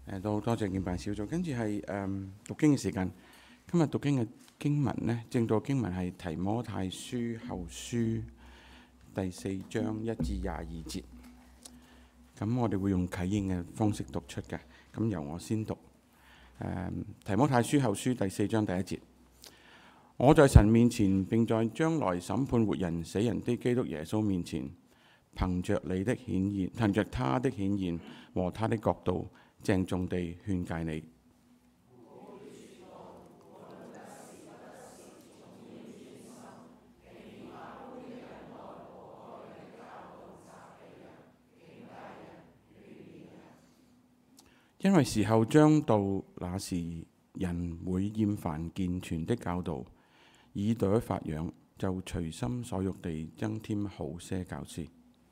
都多謝敬拜小組。跟住係讀經嘅時間。今日讀經嘅經文呢，正道經文係提摩太書後書第4章1至22節。咁我哋會用啟應嘅方式讀出嘅。咁由我先讀。提摩太書後書第4章第1節。我在神面前並在將來審判活人死人的基督耶穌面前，憑着他的顯現和他的國度，鄭重地勸誡你。因為時候將到，那時人會厭煩健全的教導，耳朵發癢，就隨心所欲地增添好些教師。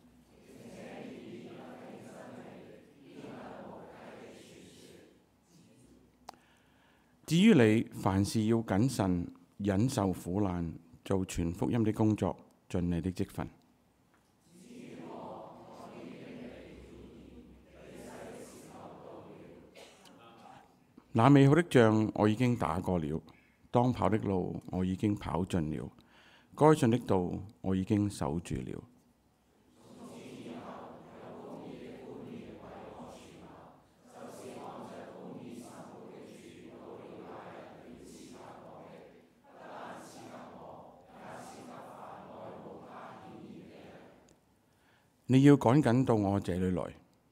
至於你，凡事要謹慎，忍受苦難，做傳福音的工作，盡你的職分。那美好的仗我已經打過了，當跑的路我已經跑盡了，該進的道我已經守住了。你要趕緊到我這裏來。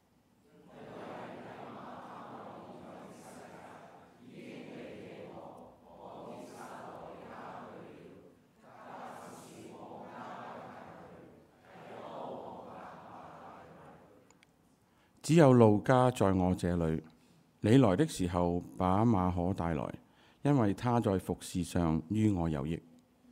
只有路加在我這裏，你來的時候把馬可帶來，因為他在服事上於我有益。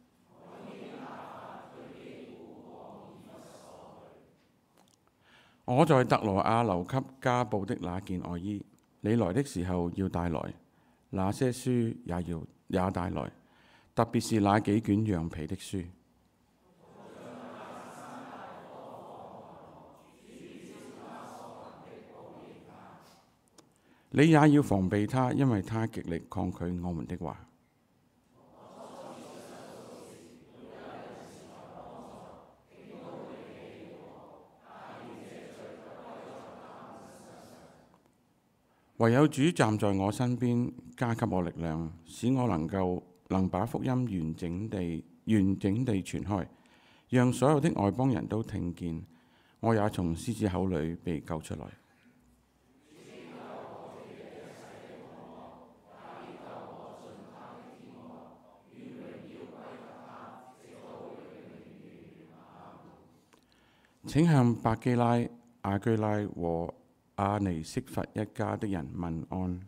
我在特羅亞留給加布的那件外衣，你來的時候要帶來；那些書也帶來，特別是那幾卷羊皮的書。你也要防備他，因為他極力抗拒我們的話。唯有主站在我身邊，加給我力量，使我能把福音完整地傳開，讓所有的外邦人都聽見。我也從獅子口裏被救出來。請向百基拉、亞居拉和阿尼色弗一家的人問安。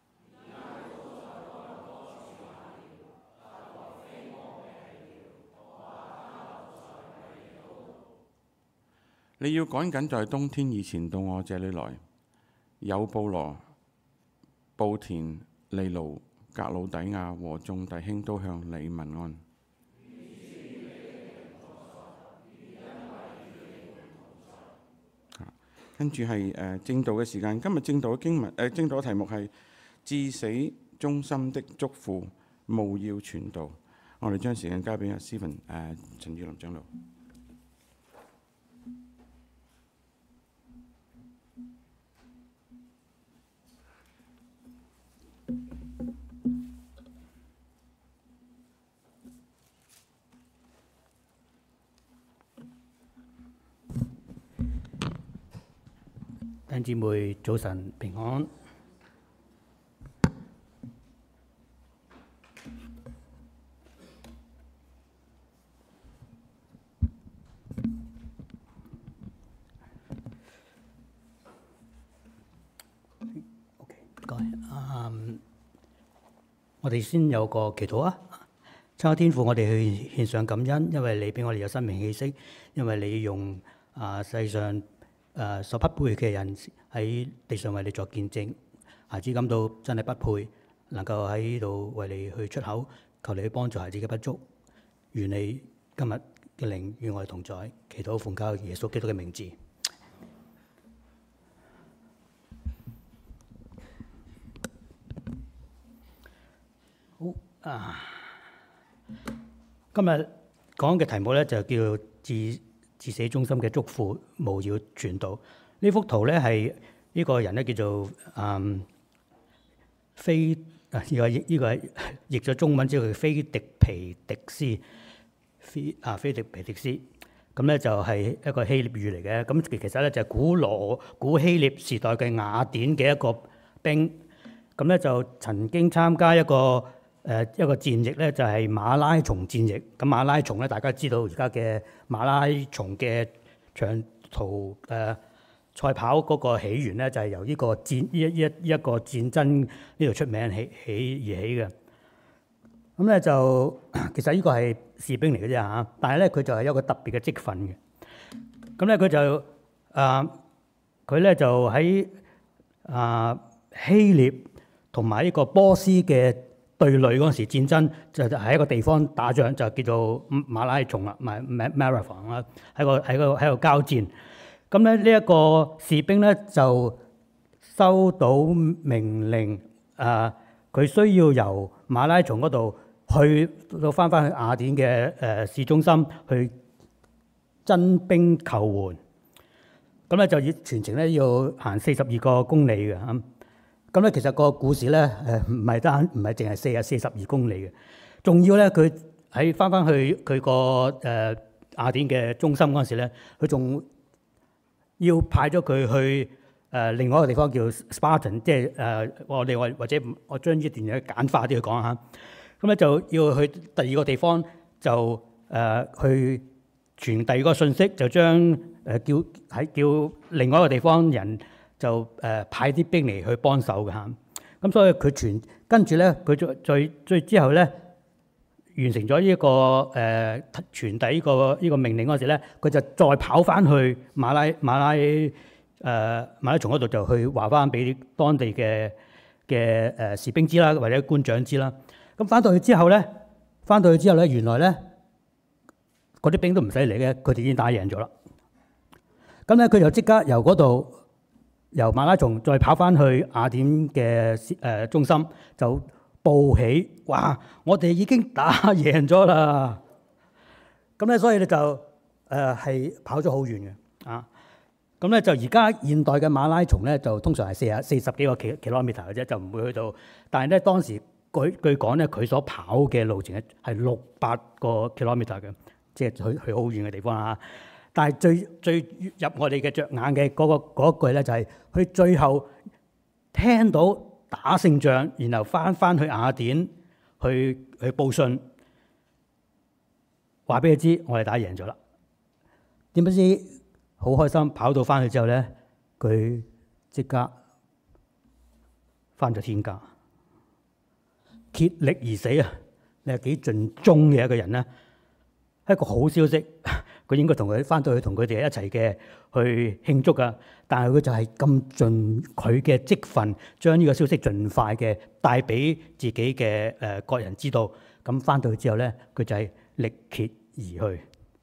你要趕緊在冬天以前到我這裏來。有布羅、布田、利路、格魯底亞和眾弟兄都向你問安。跟住係正道嘅時間。今日正道嘅經文正道嘅題目係至死忠心的囑咐，務要傳道。我哋將時間交俾阿 Stephen 陳宇林長老。 弟兄姊妹早晨平安。OK，唔該。我哋先有個祈禱啊！親愛天父，我哋去獻上感恩，因為你俾我哋有生命氣息，因為你用世上所不配嘅人喺地上為你作見證，孩子感到真係不配，能夠喺呢度為你去出口，求你去幫助孩子嘅不足。願你今日嘅靈與我哋同在，祈禱奉靠耶穌基督嘅名字。 今日講嘅題目咧就叫至死忠心嘅囑咐，務要傳道。呢幅圖咧係呢個人咧叫做菲呢個係譯咗中文之後，叫菲迪皮迪斯。菲迪皮迪斯咁咧就係一個希臘語嚟嘅。咁其實咧就係古希臘時代嘅雅典嘅一個兵。咁咧就曾經參加一個戰役咧，就係馬拉松戰役。咁馬拉松咧，大家知道而家嘅馬拉松嘅長途賽跑嗰個起源咧，就係由呢個一個戰爭呢度出名起嘅。咁咧就其實呢個係士兵嚟嘅啫嚇，但係咧佢就係一個特別嘅職分嘅。咁咧佢咧就喺希臘同埋呢個波斯嘅對壘嗰陣時戰爭，就喺一個地方打仗，就叫做馬拉松啦，唔係 marathon 啦，喺個交戰。咁咧呢一個士兵咧就收到命令，佢需要由馬拉松嗰度翻去雅典嘅市中心去增兵求援。咁咧就要全程咧要行42個公里嘅嚇。咁咧其實個故事咧唔係淨係42公里嘅，仲要咧佢喺翻去佢個雅典嘅中心嗰陣時咧，佢仲要派咗佢去另外一個地方叫 Spartan， 即係或者我將呢段嘢簡化啲去講下。咁咧就要去第二個地方就去傳遞個信息，就將叫另外一個地方人就派啲兵嚟去幫手嘅嚇。咁所以佢跟住咧，佢再之後咧完成咗呢個傳遞呢個命令嗰陣時咧，佢就再跑翻去馬拉松嗰度，就去話翻俾當地嘅士兵知啦，或者官長知啦。咁翻到去之後咧，原來咧嗰啲兵都唔使嚟嘅，佢哋已經打贏咗啦。咁咧佢就即刻由嗰度由馬拉松再跑翻去雅典嘅中心，就報喜，哇！我哋已經打贏咗啦。咁咧所以咧就係跑咗好遠嘅啊。咁咧就而家現代嘅馬拉松咧就通常係40幾個 kilometer 嘅啫，就唔會去到。但係咧當時據講咧，佢所跑嘅路程係600個 kilometer 嘅，即係去好遠嘅地方啊。但係最入我哋嘅着眼嘅嗰一句咧，就係佢最後聽到打勝仗，然後翻去雅典去報信，話俾佢知我哋打贏咗啦。點不知好開心，跑到翻去之後咧，佢即刻翻咗天家，竭力而死啊！你係幾盡忠嘅一個人咧，係一個好消息。佢應該同佢翻到去同佢哋一齊嘅去慶祝噶，但係佢就係咁盡佢嘅職分，將呢個消息盡快嘅帶俾自己嘅國人知道。咁翻到去之後咧，佢就係力竭而去。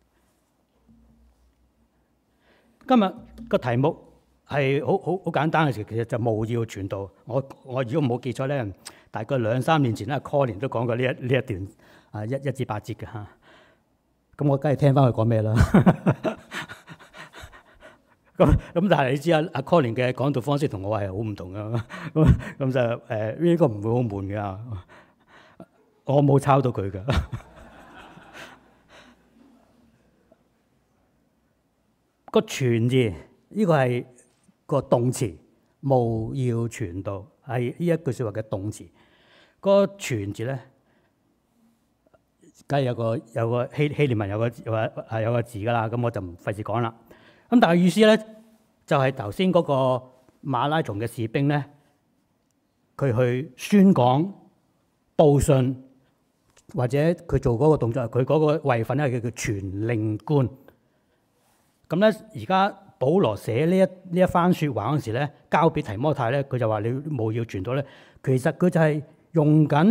今日個題目係好簡單嘅事，其實就務要傳道。我如果冇記錯咧，大概2-3年前咧，Colin 都講過呢一段1至8節嘅嚇。咁我梗係聽翻佢講咩啦。咁但係你知阿 Colin 嘅講道方式同我係好唔同嘅。咁就呢個唔會好悶嘅。我冇抄到佢嘅。個傳字呢個係個動詞，務要傳道係呢一句説話嘅動詞。個傳字咧，梗係有個希臘文有個字噶啦，咁我就唔費事講啦。咁但係意思咧，就係頭先嗰個馬拉松嘅士兵咧，佢去宣講、報信，或者佢做嗰個動作，佢嗰個位份咧叫傳令官。咁咧，而家保羅寫呢一番説話嗰陣時咧，交俾提摩太咧，佢就話你務要傳道咧，其實佢就係用緊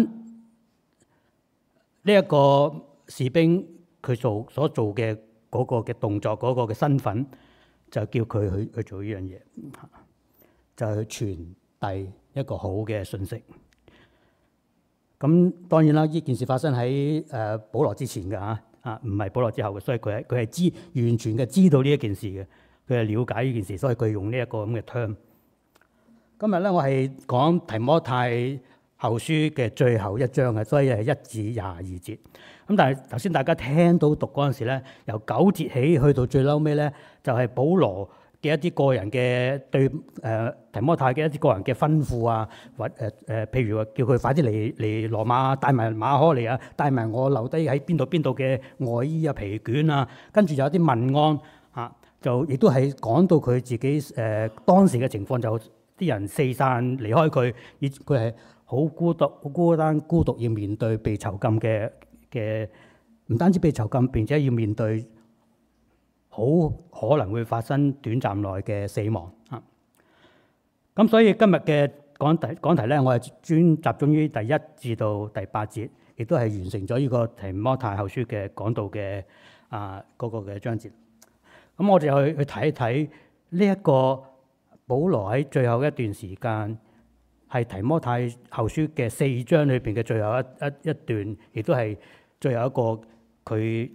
呢一個士兵佢所做嘅嗰個嘅動作，嗰個嘅身份，就叫佢去做呢樣嘢，就係去傳遞一個好嘅信息。 咁當然啦，呢件事發生喺保羅之前嘅唔係保羅之後嘅，所以佢係完全嘅知道呢一件事嘅，佢係了解呢件事，所以佢用呢一個咁嘅 term。今日咧，我係講提摩太後書嘅最後一章嘅，所以係1至22節。咁但係頭先大家聽到讀嗰陣時咧，由9節起去到最嬲尾咧，就係保羅嘅一啲個人嘅對提摩太嘅一啲個人嘅吩咐啊，或譬如話叫佢快啲嚟羅馬，帶埋馬可嚟啊，帶埋我留低喺邊度嘅外衣啊、皮卷啊，跟住有啲問安啊，就亦都係講到佢自己當時嘅情況，就啲人四散離開佢，佢係好孤獨、好孤單、孤獨要面對被囚禁嘅，唔單止被囚禁，並且要面對好可能會發生短暫內嘅死亡啊！咁所以今日嘅講題咧，我係專集中於第1至到第8節，亦都係完成咗呢個提摩太後書嘅講道嘅嗰個嘅章節。咁我哋去睇一睇呢一個保羅喺最後一段時間係提摩太後書嘅4章裏邊嘅最後一段，亦都係最後一個佢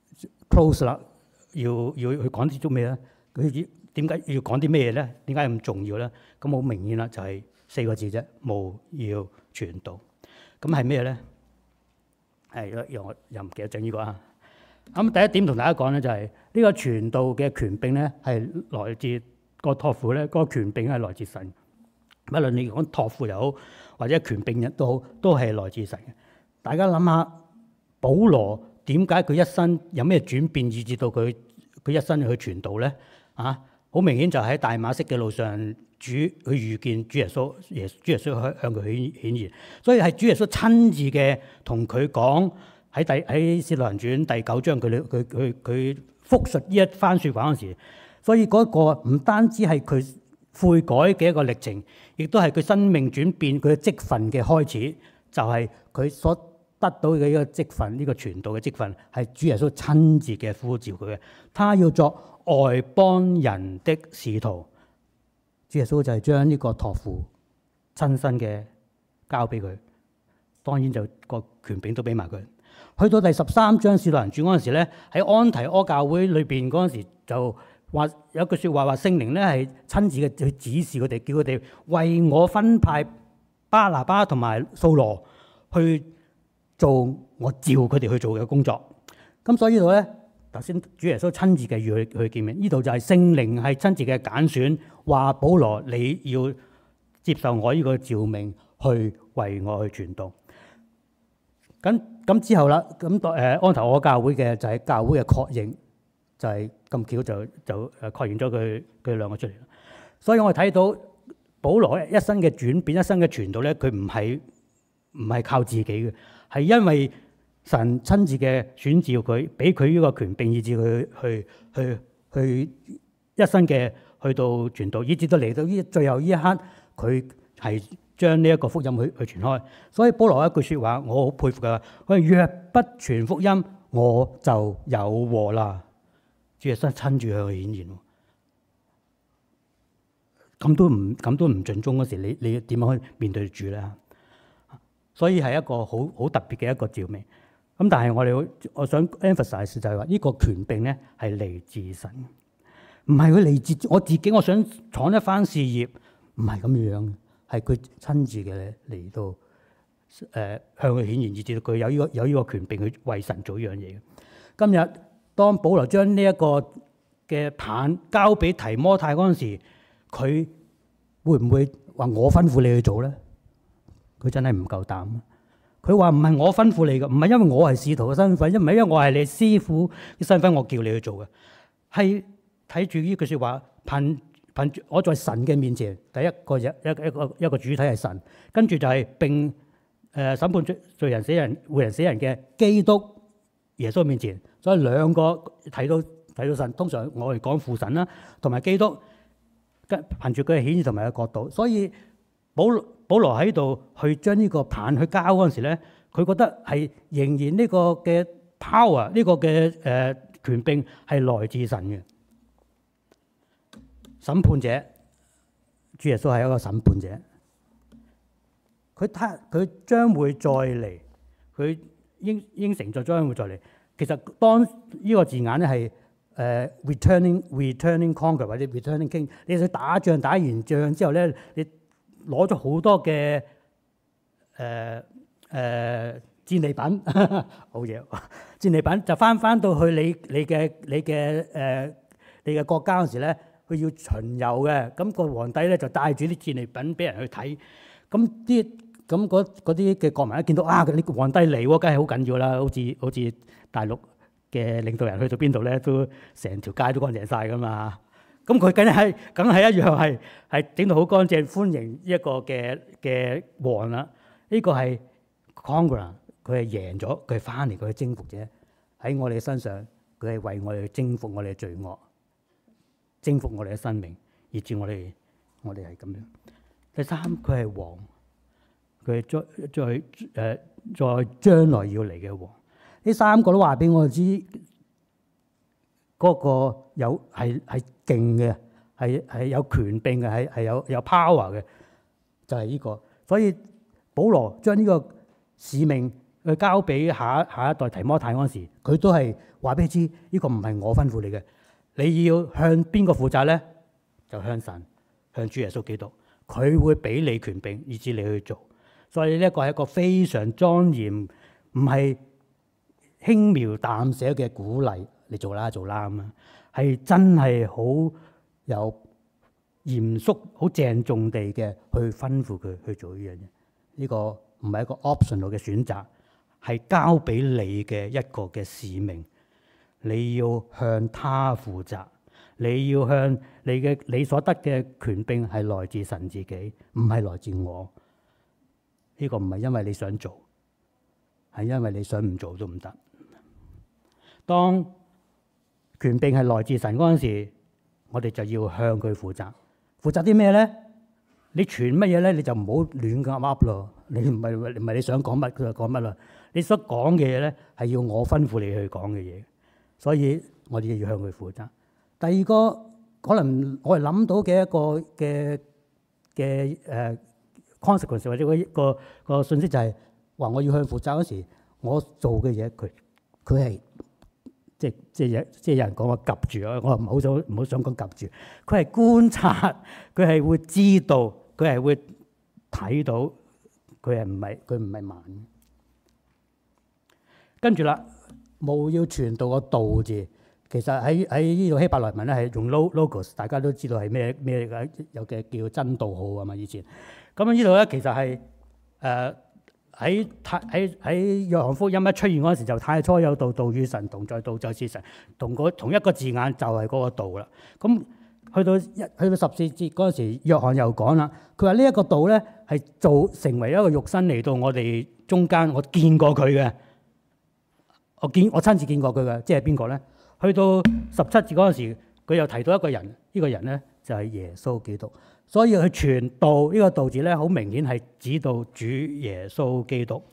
close 啦。要去講啲咩咧？佢點解要講啲咩咧？點解咁重要咧？咁好明顯啦，就係4個字啫，務要傳道。咁係咩咧？我又唔記得整呢個啊。咁第一點同大家講咧，就係呢個傳道嘅權柄咧，係來自個託付咧，嗰個權柄係來自神。無論你講託付又好，或者權柄都好，都係來自神嘅。大家諗下，保羅點解佢一生有咩轉變，以至到佢一生去傳道咧？好明顯就喺大馬色嘅路上，佢遇見主耶穌，主耶穌向佢顯現，所以係主耶穌親自嘅同佢講，喺使徒行傳第9章，佢復述呢一番説話嗰陣時，所以嗰個唔單止係佢悔改嘅一個歷程，亦都係佢生命轉變佢嘅職分嘅開始，就係佢所得到嘅一個職分，呢個傳道嘅職分係主耶穌親自嘅呼召佢嘅，他要作外邦人的使徒。主耶穌就係將呢個託付親身嘅交俾佢，當然就個權柄都俾埋佢。去到第13章使徒行傳嗰陣時咧，喺安提阿教會裏邊嗰陣時就話有一句説話，話聖靈咧係親自嘅去指示佢哋，叫佢哋為我分派巴拿巴同埋掃羅去做我召佢哋去做嘅工作。咁所以呢度咧，頭先主耶穌親自嘅與佢去見面，呢度就係聖靈係親自嘅揀選，話保羅你要接受我呢個召命，去為我去傳道。咁之後啦，咁安提阿教會嘅就係教會嘅確認，就係咁巧就確認咗佢兩個出嚟。所以我哋睇到保羅一生嘅轉變，一生嘅傳道咧，佢唔係靠自己嘅，係因為神親自嘅選召佢，俾佢呢個權柄，以致佢去一生嘅去到傳道，以至到嚟到呢最後呢一刻，佢係將呢一個福音去傳開。所以保羅有一句説話，我好佩服㗎，佢話若不傳福音，我就有禍啦。主耶穌親住向佢顯現，咁都唔盡忠嗰時，你點樣去面對住咧？所以係一個好特別嘅一個召命。咁但係我想 emphasize 就係話呢個權柄咧係嚟自神，唔係佢嚟自我自己。我想闖一番事業，唔係咁樣，係佢親自嘅嚟到向佢顯現，以至到佢有呢個權柄去為神做呢樣嘢。今日當保羅將呢一個嘅棒交俾提摩太嗰陣時，佢會唔會話我吩咐你去做咧？佢真係唔夠膽。佢話唔係我吩咐你嘅，唔係因為我係使徒嘅身份，唔係因為我係你師傅嘅身份，我叫你去做嘅。係睇住呢句説話，憑我在神嘅面前，第一個一個主體係神，跟住就係並審判罪人死人活人死人嘅基督耶穌面前，所以兩個睇到神。通常我哋講父神啦，同埋基督，憑住佢嘅顯現同埋嘅角度，所以保羅喺度去將呢個棒去交嗰陣時咧，佢覺得係仍然呢個嘅 power， 呢個嘅權柄係來自神嘅。審判者，主耶穌係一個審判者。 佢將會再嚟，佢應承咗將會再嚟。其實當呢個字眼咧係returning conqueror 或者 returning king。你去打仗，打完仗之後咧，你攞咗好多嘅戰利品，好嘢！戰利品就翻到去你嘅國家嗰時咧，佢要巡遊嘅。咁個皇帝咧就帶住啲戰利品俾人去睇。咁嗰啲嘅國民一見到你個皇帝嚟喎，梗係好緊要啦。好似大陸嘅領導人去到邊度咧，都成條街都乾淨晒噶嘛。咁佢梗係一樣係整到好乾淨，歡迎一個嘅王啦。呢個係 conqueror， 佢係贏咗，佢係翻嚟，佢係征服者喺我哋身上，佢係為我哋征服我哋嘅罪惡，征服我哋嘅生命，以致我哋係咁樣。第三，佢係王，佢係在將來要嚟嘅王。呢三個都話俾我哋知，嗰個係勁嘅，係有權柄嘅，係有 power 嘅，就係呢個。所以保羅將呢個使命去交俾下一代提摩太嗰陣時，佢都係話俾你知，呢個唔係我吩咐你嘅，你要向邊個負責咧？就向神，向主耶穌基督，佢會俾你權柄，以致你去做。所以呢一個係一個非常莊嚴，唔係輕描淡寫嘅鼓勵，你做啦咁啊，係真係好有嚴肅、好鄭重地嘅去吩咐佢去做呢樣嘢。呢個唔係一個 optional 嘅選擇，係交俾你嘅一個嘅使命。你要向他負責，你要向你所得嘅權柄係來自神自己，唔係來自我。呢個唔係因為你想做，係因為你想唔做都唔得。當權柄係來自神嗰陣時，我哋就要向佢負責。負責啲咩咧？你傳乜嘢咧？你就唔好亂咁噏咯。你唔係你想講乜就講乜啦。你所講嘅嘢咧，係要我吩咐你去講嘅嘢。所以我哋要向佢負責。第二個可能我哋諗到嘅一個嘅consequence 或者個信息就係話我要向佢負責嗰時，我做嘅嘢佢係即係有人講我及住啊，我唔好想講及住。佢係觀察，佢係會知道，佢係會睇到，佢唔係慢。跟住啦，務要傳道個道字，其實喺呢度希伯來文咧係用 logos， 大家都知道係咩嘅，有嘅叫真道號啊嘛，以前。咁呢度咧其實係喺約翰福音一出現嗰陣時，就太初有道，道與神同在，道就是神，同一個字眼就係嗰個道啦。咁去到14節嗰陣時，約翰又講啦，佢話呢一個道咧係成為一個肉身嚟到我哋中間，我見過佢嘅，我親自見過佢嘅，即係邊個咧？去到17節嗰陣時，佢又提到一個人，呢個人咧就係耶穌基督。所以佢傳道呢個道字咧，好明顯係指到主耶穌基督。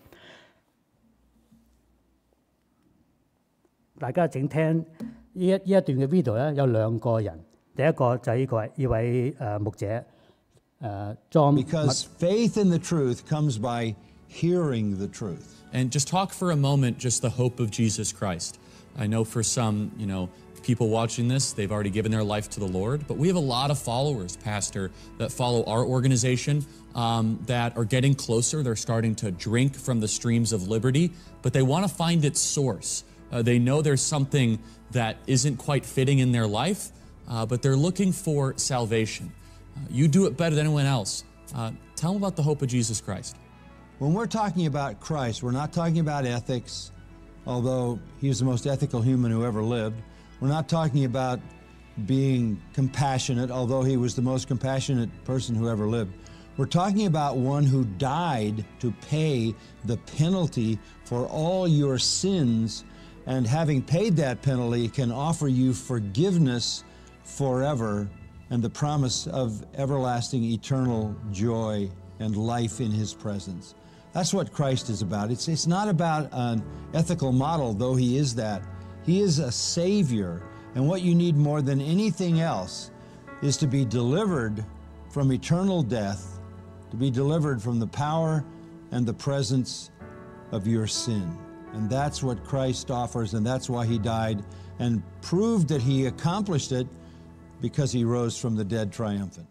大家請聽呢一段嘅 video 咧，有兩個人。第一個就係呢位牧者John。 Because faith in the truth comes by hearing the truth. And just talk for a moment, just the hope of Jesus Christ. I know for some, people watching this, they've already given their life to the Lord, but we have a lot of followers, Pastor, that follow our organization that are getting closer. They're starting to drink from the streams of liberty, but they want to find its source. They know there's something that isn't quite fitting in their life, but they're looking for salvation. You do it better than anyone else. Tell them about the hope of Jesus Christ. When we're talking about Christ, we're not talking about ethics, although he was the most ethical human who ever lived. We're not talking about being compassionate, although he was the most compassionate person who ever lived. We're talking about one who died to pay the penalty for all your sins, and having paid that penalty can offer you forgiveness forever and the promise of everlasting eternal joy and life in his presence. That's what Christ is about. It's not about an ethical model, though he is that. He is a Savior, and what you need more than anything else is to be delivered from eternal death to be delivered from the power and the presence of your sin. And that's what Christ offers, and that's why he died and proved that he accomplished it because he rose from the dead triumphant.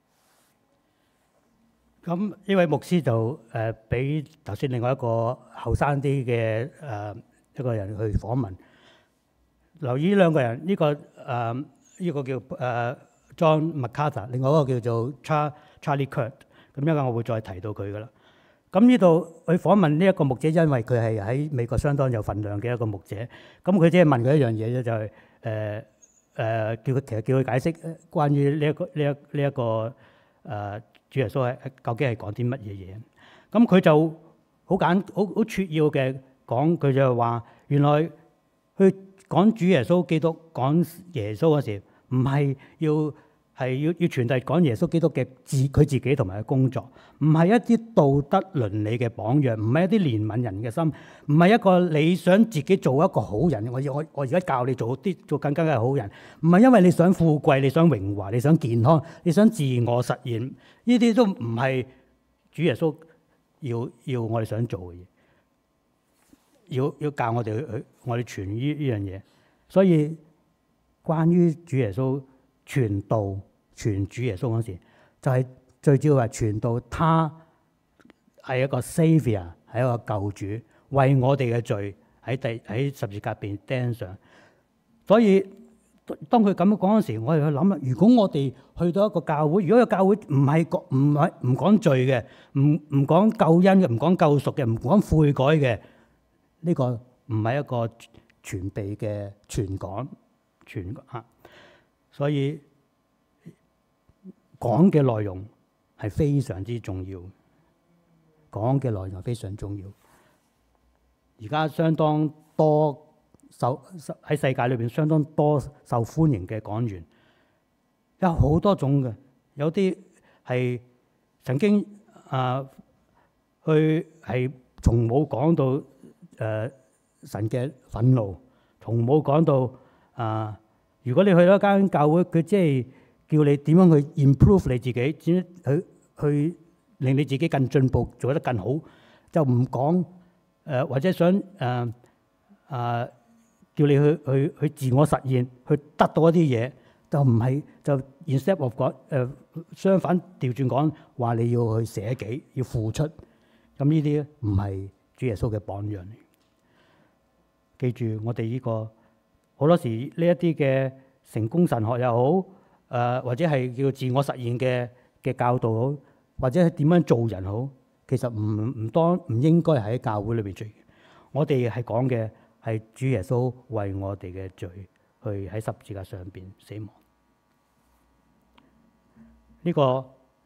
咁呢位牧師就俾頭先另外一個後生啲嘅一個人去訪問，留意呢兩個人，呢個叫John MacArthur， 另外一個叫做 Charlie Kirk。咁一陣我會再提到佢噶啦。咁呢度去訪問呢一個牧者，因為佢係喺美國相當有份量嘅一個牧者。咁佢只係問佢一樣嘢啫，就係叫佢解釋關於呢一個主耶穌係究竟係講啲乜嘢嘢。咁佢就好撮要嘅講，佢就係話原來去講主耶穌基督講耶穌嗰時，唔係要傳遞講耶穌基督嘅佢自己同埋嘅工作，唔係一啲道德倫理嘅榜樣，唔係一啲憐憫人嘅心，唔係一個你想自己做一個好人，我而家教你做更加嘅好人，唔係因為你想富貴、你想榮華、你想健康、你想自我實現，呢啲都唔係主耶穌要我哋想做嘅嘢，要教我哋我哋傳呢樣嘢。所以關於主耶穌傳道傳主耶穌嗰時，就係最主要係傳道他係一個 Saviour， 係一個救主，為我哋嘅罪喺十字架邊釘上。所以當佢咁樣講嗰時，我哋去諗啦，如果我哋去到一個教會，如果個教會唔講罪嘅，唔講救恩嘅，唔講救贖嘅，唔講悔改嘅，呢個唔係一個傳備嘅傳講嚇。所以講嘅內容係非常之重要，講嘅內容非常重要。而家相當多喺世界裏邊相當多受歡迎嘅講員，有好多種嘅，有啲係曾經去係從冇講到神嘅憤怒，從冇講到如果你去到一間教會，佢即係叫你點樣去 improve 你自己，去令你自己更進步，做得更好，就唔講或者想叫你去自我實現，去得到一啲嘢，就唔係就 instead of 講相反調轉講話你要去捨己，要付出，咁呢啲唔係主耶穌嘅榜樣。記住我哋呢個好多時呢一啲嘅成功神學又好，或者係叫自我實現嘅教導好，或者係點樣做人好，其實唔應該喺教會裏邊出現。我哋係講嘅係主耶穌為我哋嘅罪去喺十字架上邊死亡。呢個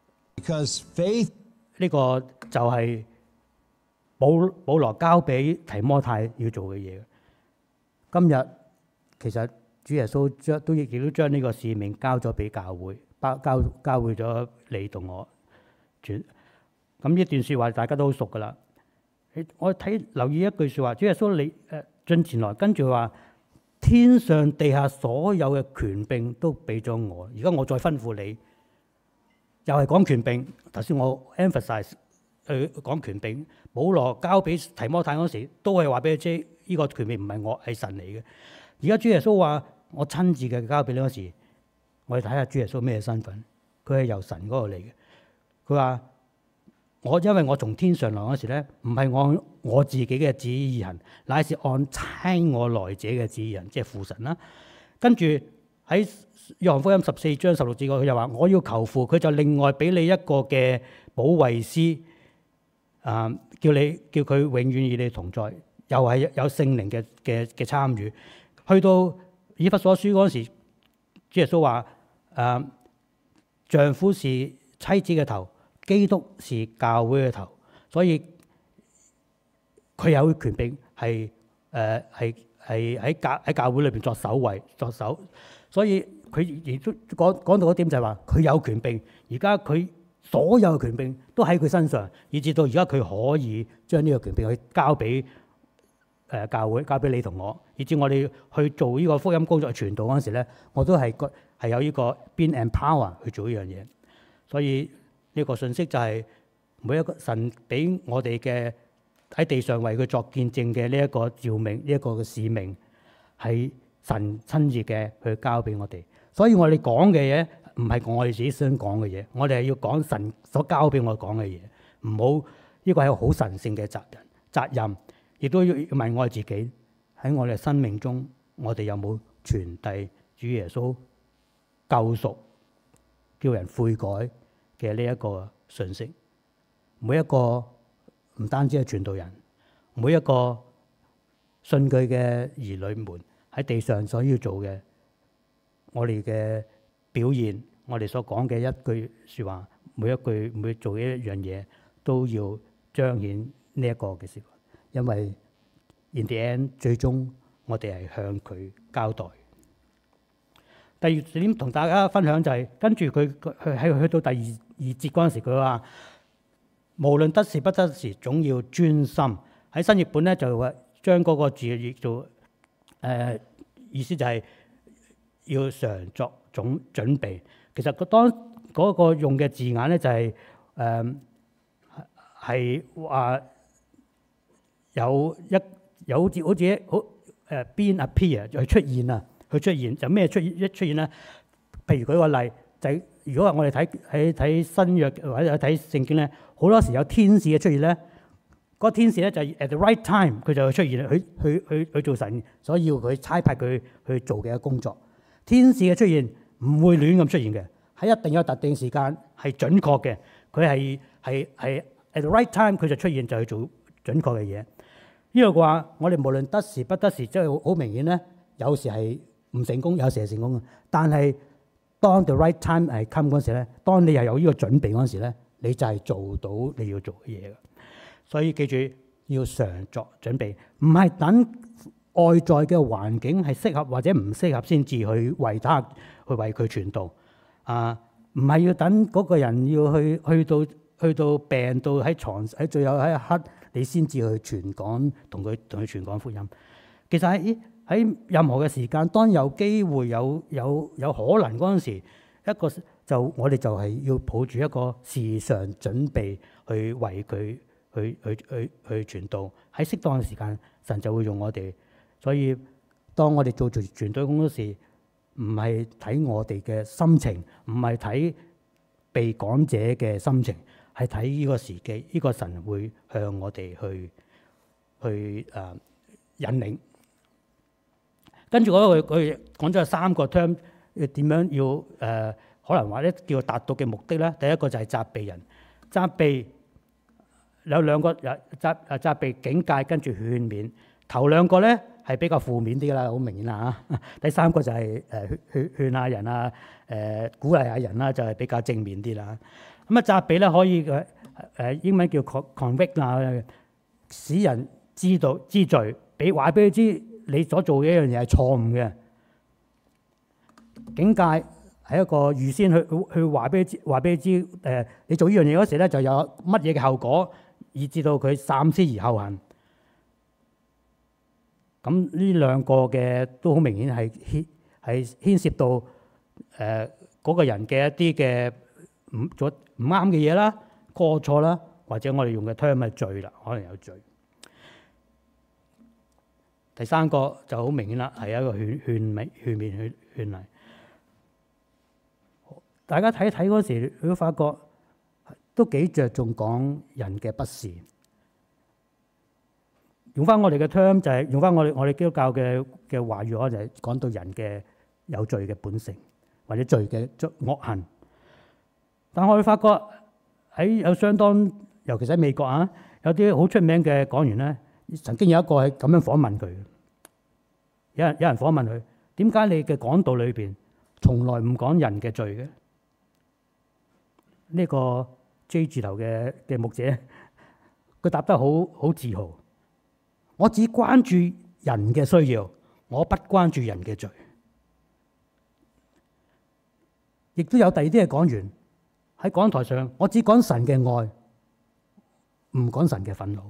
就係保羅交俾提摩太要做嘅嘢。今日其實主耶穌亦都將呢個使命交咗俾教會，交會咗你同我。咁呢段説話大家都好熟噶啦。我留意一句説話，主耶穌你進前來，跟住話天上地下所有嘅權柄都俾咗我，而家我再吩咐你，又係講權柄。頭先我 emphasize 講權柄，保羅交俾提摩太嗰時都係話俾佢知，呢個權柄唔係我，係神嚟嘅。而家主耶穌話我親自嘅交俾你嗰時，我哋睇下主耶穌咩身份？佢係由神嗰度嚟嘅。佢話因為我從天上來嗰時咧，唔係按我自己嘅旨意行，乃是按差我來者嘅旨意行，即係父神啦。跟住喺約翰福音14章16節佢就話我要求父，佢就另外俾你一個嘅保惠師，叫佢永遠與你同在，又係有聖靈嘅參與。去到以弗所書嗰時，主耶穌話丈夫是妻子嘅頭，基督是教會嘅頭，所以佢有權柄係喺教會裏邊作首，所以佢亦都講到一點就係話佢有權柄，而家佢所有嘅權柄都喺佢身上，以至到而家佢可以將呢個權柄去交俾教會，交俾你同我，以至我哋去做呢個福音工作傳道嗰陣時咧，我都係有呢個 being empowered 去做呢樣嘢。所以呢個信息就係每一個神俾我哋嘅喺地上為佢作見證嘅呢一個召命，呢一個嘅使命係神親自嘅去交俾我哋。所以我哋講嘅嘢唔係我哋自己想講嘅嘢，我哋係要講神所交俾我講嘅嘢。唔好，呢個係一個好神聖嘅責任，亦都要問我哋自己喺我哋生命中，我哋有冇傳遞主耶穌救贖、叫人悔改嘅呢一個信息？每一個唔單止係傳道人，每一個信佢嘅兒女們喺地上所要做嘅，我哋嘅表現，我哋所講嘅一句説話，每做嘅一樣嘢，都要彰顯呢一個嘅事，因為 in the end 最終我哋係向佢交代。第二點同大家分享就係、是、跟住佢去到第二節嗰陣時，佢話無論得時不得時，總要專心。喺新譯本咧就話將嗰個字譯做意思就係要常作準備。其實當嗰個用嘅字眼咧就係係話有好似邊 appear 去出現啊，去出現就咩出現咧？譬如舉個例，就係、如果話我哋睇新約或者睇聖經咧，好多時有天使嘅出現咧，嗰個天使咧就係 at the right time 佢就會出現，去做神所要佢差派佢去做嘅工作。天使嘅出現唔會亂咁出現嘅，係一定有特定時間係準確嘅，佢係 at the right time 佢就出現就去做準確嘅嘢。呢個嘅話，我哋無論得時不得時，即係好明顯咧，有時係唔成功，有時係成功嘅。但係當 the right time 係 come 嗰時咧，當你係有呢個準備嗰時咧，你就係做到你要做嘅嘢嘅。所以記住要常作準備，唔係等外在嘅環境係適合或者唔適合先至去為佢傳道啊，唔係要等嗰個人要去到病到喺床喺最後一刻，你先至去傳講同佢傳講福音。其實喺任何嘅時間，當有機會有可能嗰陣時，我哋就係要抱住一個時常準備去為佢去傳道。喺適當嘅時間，神就會用我哋。所以當我哋做傳道工嗰時，唔係睇我哋嘅心情，唔係睇被講者嘅心情，係睇呢個時機，呢個神會向我哋去引領。跟住嗰個佢講咗3個 term， 點樣要可能話咧叫達到嘅目的咧？第一個就係責備人，責備有2個責備警戒，跟住勸勉。頭2個咧係比較負面啲啦，好明顯啦嚇。第3個就係勸下人啊，鼓勵下人啦，就係比較正面啲啦。咁啊責備咧可以英文叫 convict 啊，使人知罪，話俾佢知你所做嘅一樣嘢係錯誤嘅。警戒係一個預先去話俾佢知，你做呢樣嘢嗰時咧就有乜嘢嘅後果，以至到佢三思而後行。咁呢2個嘅都好明顯係牽涉到嗰個人嘅一啲嘅唔啱嘅嘢啦、過錯啦，或者我哋用嘅 term 係罪啦，可能有罪。第3個就好明顯啦，係一個勸勉。大家睇嗰時，你都發覺都幾着重講人嘅不是。用翻我哋嘅 term 就係用翻我哋基督教嘅話語，就係講到人嘅有罪嘅本性或者罪嘅惡行。但我哋發覺喺有相當，尤其是喺美國啊，有啲好出名嘅講員咧，曾經有一個係咁樣訪問佢。有人訪問佢，點解你嘅講道裏邊從來唔講人嘅罪嘅？呢個 J 字頭嘅牧者，佢答得好自豪。我只關注人嘅需要，我不關注人嘅罪。亦都有第二啲嘅講員喺講台上，我只講神嘅愛，唔講神嘅憤怒。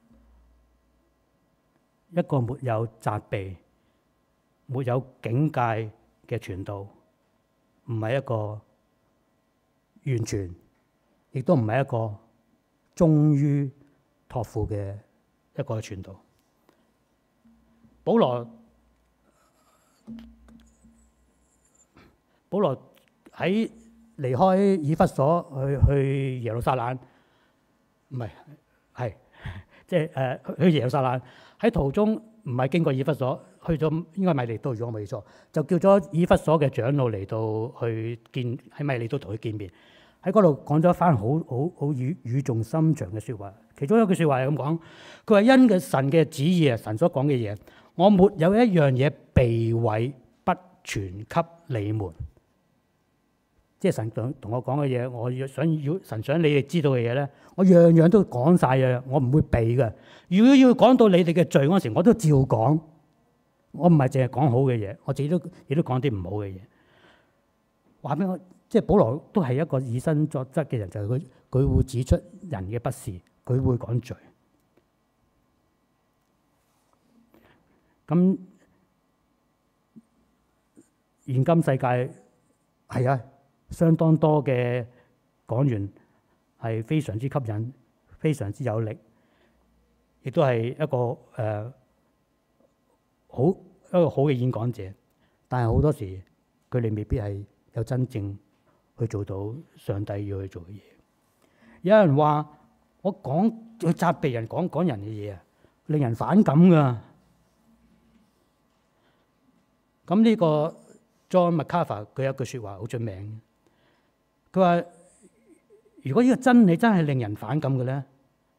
一個沒有責備、沒有警戒嘅傳道，唔係一個完全，亦都唔係一個忠於託付嘅一個傳道。保羅喺離開以弗所去耶路撒冷，唔係即係去耶路撒冷，喺途中唔係經過以弗所，去咗應該米利都，如果我冇錯，就叫咗以弗所嘅長老嚟到去見，喺米利都同佢見面，喺嗰度講咗一番好語重心長嘅説話。其中一句説話係咁講，佢話因嘅神嘅旨意啊，神所講嘅嘢，我沒有一樣嘢避諱不傳給你們。即係神同我講嘅嘢，我要神想你哋知道嘅嘢咧，我樣樣都講晒嘅，我唔會避嘅。如果要講到你哋嘅罪嗰時，我都照講。我唔係淨係講好嘅嘢，我自己亦都講啲唔好嘅嘢。話俾我，即係保羅都係一個以身作則嘅人，就係佢會指出人嘅不是，佢會講罪。咁現今世界係啊。相當多嘅講員係非常之吸引，非常之有力，亦都係一個好嘅演講者。但係好多時佢哋未必係有真正去做到上帝要去做嘅嘢。有人話我去責備人講人嘅嘢啊，令人反感㗎。咁呢個 John MacArthur 佢有一句説話好出名。佢話：如果呢個真理真係令人反感嘅咧，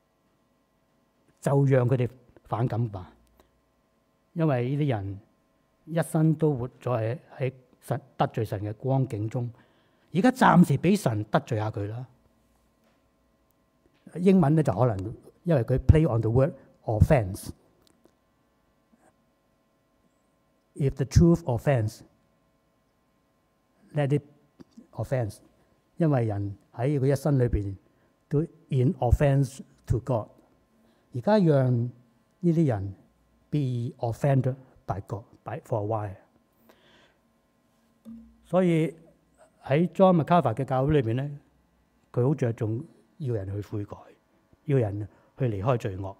就讓佢哋反感吧。因為呢啲人一生都活咗喺神得罪神嘅光景中，而家暫時俾神得罪下佢啦。英文咧就可能因為佢 play on the word offence。If the truth offends, let it offence。因為人喺佢一生裏邊都 in offence to God， 而家讓呢啲人 be offended by God for a while。所以喺 John MacArthur 嘅教會裏邊咧，佢好着重要人去悔改，要人去離開罪惡，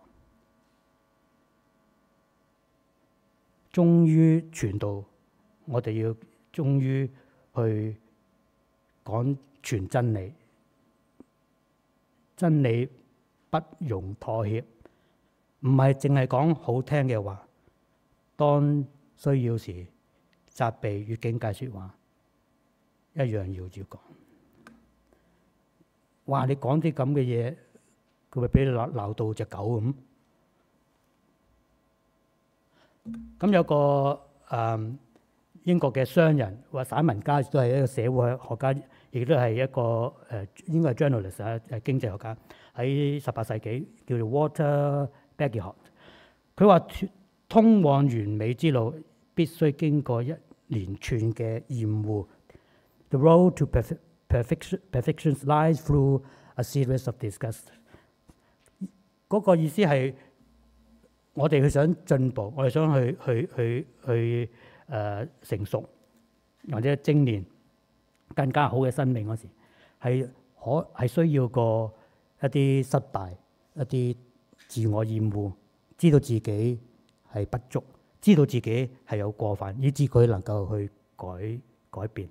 忠於傳道。我哋要忠於去講傳真理，真理不容妥協，唔係淨係講好聽嘅話。當需要時，責備與警戒説話一樣要講。話你講啲咁嘅嘢，佢會俾你鬧到隻狗咁。咁有個英國嘅商人或散文家，都係一個社會學家，亦都係一個應該係 journalist 啊，經濟學家，喺18世紀叫做 Walter Bagehot。佢話通往完美之路必須經過一連串嘅厭惡。The road to perfection lies through a series of disgust。嗰個意思係我哋去想進步，我哋想去成熟或者精練更加好嘅生命嗰時，係需要過一啲失敗、一啲自我厭惡，知道自己係不足，知道自己係有過犯，以致佢能夠去改變。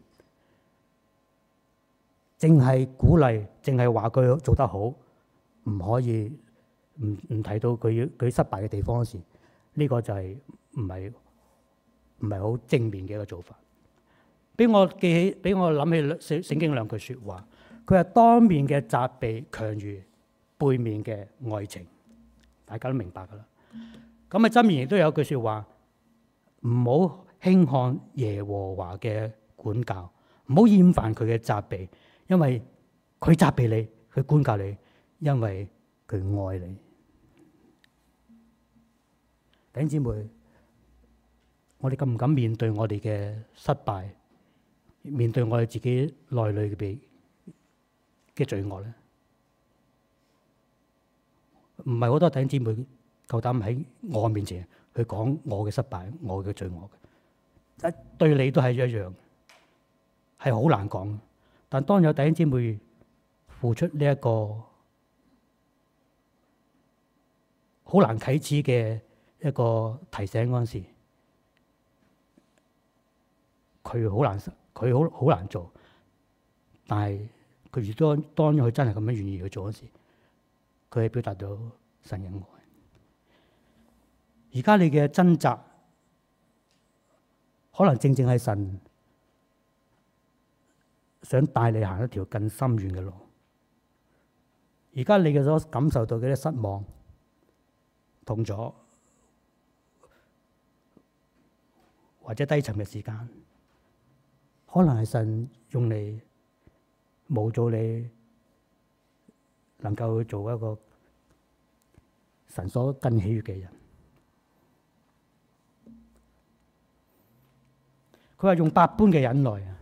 淨係鼓勵，淨係話佢做得好，唔可以唔提到佢失敗嘅地方嗰時，呢個就係唔係好正面嘅一個做法。俾我諗起聖經兩句説話，佢係當面嘅責備強於背面嘅愛情，大家都明白㗎啦。咁喺箴言亦都有句説話，唔好輕看耶和華嘅管教，唔好厭煩佢嘅責備，因為佢責備你，佢管教你，因為佢愛你。弟兄姊妹，我哋敢唔敢面對我哋嘅失敗，面對我哋自己內裏嘅罪惡咧？唔係好多弟兄姊妹夠膽喺我面前去講我嘅失敗、我嘅罪惡嘅，對你都係一樣，係好難講。但當有弟兄姊妹付出呢一個好難啟齒嘅一個提醒嗰陣時，佢好難做，但係佢當佢真係咁樣願意去做嗰時，佢係表達到神嘅愛。而家你嘅掙扎，可能正正係神想帶你行一條更深遠嘅路。而家你嘅所感受到嘅啲失望、痛楚或者低沉嘅時間，可能係神用嚟模造你，能夠做一個神所更喜悅嘅人。佢話用百般嘅忍耐啊，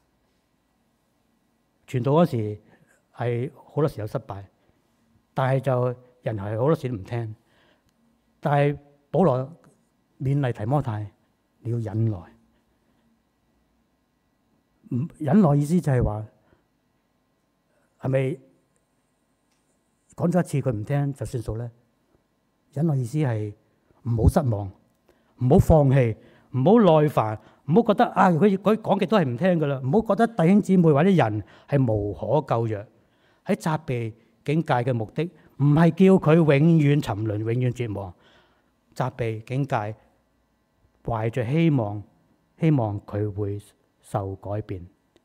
傳道嗰時係好多時有失敗，但係就人係好多時都唔聽。但係保羅勉勵提摩太，你要忍耐。忍耐意思就係話，係咪講咗一次佢唔聽就算數咧？忍耐意思係唔好失望，唔好放棄，唔好耐煩，唔好覺得啊佢講極都係唔聽噶啦，唔好覺得弟兄姊妹或者人係無可救藥。喺責備警戒嘅目的，唔係叫佢永遠沉淪、永遠絕望。責備警戒，懷着希望佢會受改變。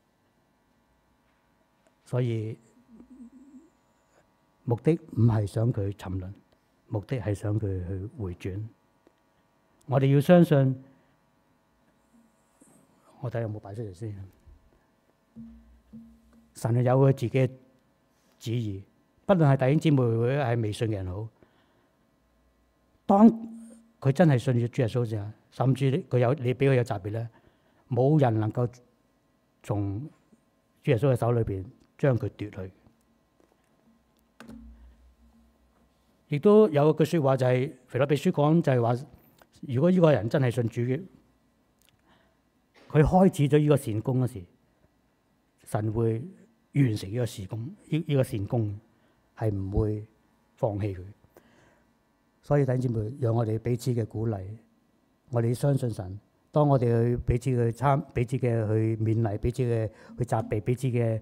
所以目的唔係想佢沉淪，目的係想佢去回轉。我哋要相信，我睇有冇擺出嚟先。神係有佢自己嘅旨意，不論係弟兄姊妹會係未信嘅人好，當佢真係信咗主耶穌時，甚至你俾佢有責備咧，冇人能夠從主耶穌嘅手裏邊將佢奪去。亦都有一句説話就係腓立比書講，就係話，如果呢個人真係信主嘅，佢開始咗呢個善工嗰時，神會完成呢個事工，呢個善工係唔會放棄佢。所以弟兄姊妹，讓我哋彼此嘅鼓勵，我哋相信神。當我哋去彼此嘅去勉勵，彼此嘅去責備，彼此嘅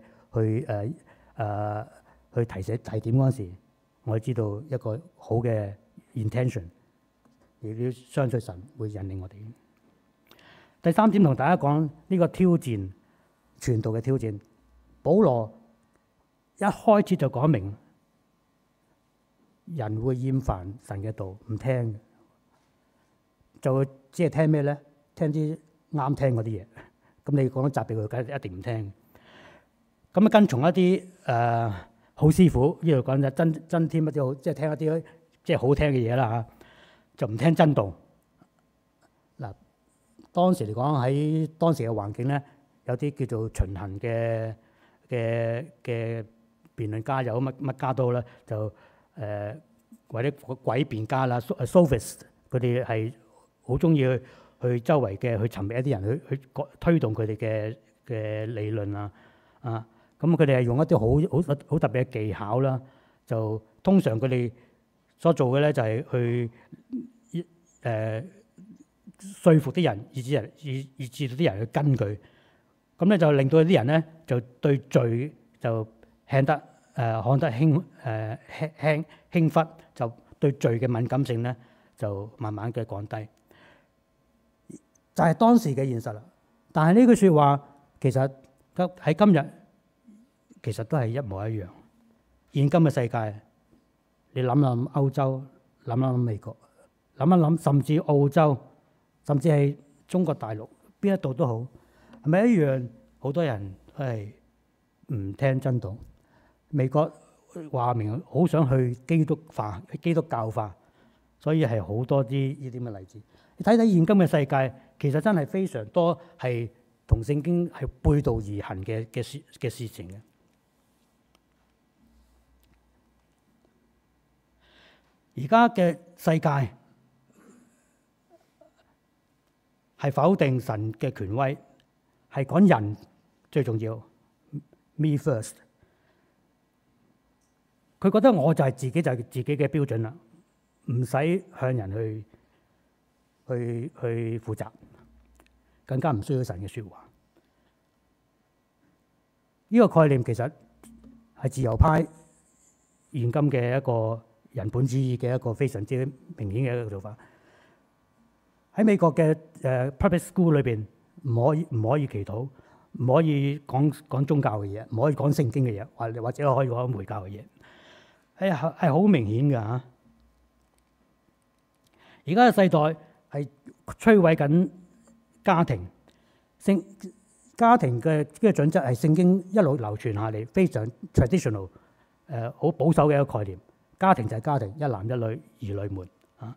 去提點嗰陣時，我哋知道一個好嘅 intention， 亦要相信神會引領我哋。第三點同大家講呢個挑戰，傳道嘅挑戰。保羅一開始就講明，人會厭煩神嘅道，唔聽，就會只係聽咩咧？聽啲啱聽嗰啲嘢。咁你講責備佢，梗係一定唔聽。咁啊，跟從一啲好師傅，呢度講就真添一啲好，即係聽一啲即係好聽嘅嘢啦嚇，就唔聽真道。嗱，當時嚟講喺當時嘅環境咧，有啲叫做循行嘅辯論家，有乜家都啦，就或者詭辯家啦 ，sophist 佢哋係好中意去周圍嘅去尋覓一啲人去推動佢哋嘅理論啊。咁佢哋係用一啲好特別嘅技巧啦，就通常佢哋所做嘅咧就係去說服啲人，以致到啲人去跟佢。咁咧就令到啲人咧就對罪就看得輕忽，就對罪嘅敏感性咧就慢慢嘅降低。就係當時嘅現實啦。但係呢句説話其實喺今日其實都係一模一樣。現今嘅世界，你諗諗歐洲，諗諗美國，諗一諗甚至澳洲，甚至係中國大陸邊一度都好，係咪一樣？好多人都係唔聽真道。美國話明好想去基督化、基督教化，所以係好多啲呢啲咁嘅例子。你睇睇現今嘅世界，其實真係非常多係同聖經係背道而行嘅事情嘅。而家嘅世界係否定神嘅權威，係講人最重要 ，me first。佢覺得我就係自己嘅標準啦， 唔使向人去負責，更加唔需要神嘅説話。呢個概念其實係自由派現今嘅一個人本主義嘅一個非常之明顯嘅一個做法。喺美國嘅public school 裏邊，唔可以祈禱，唔可以講宗教嘅嘢，唔可以講聖經嘅嘢，或者可以講回教嘅嘢，係好明顯嘅嚇。而家嘅世代係摧毀緊家庭，家庭嘅呢個準則係聖經一路流傳下嚟，非常 traditional， 好保守嘅一個概念。家庭就係家庭，一男一女，兒女們嚇。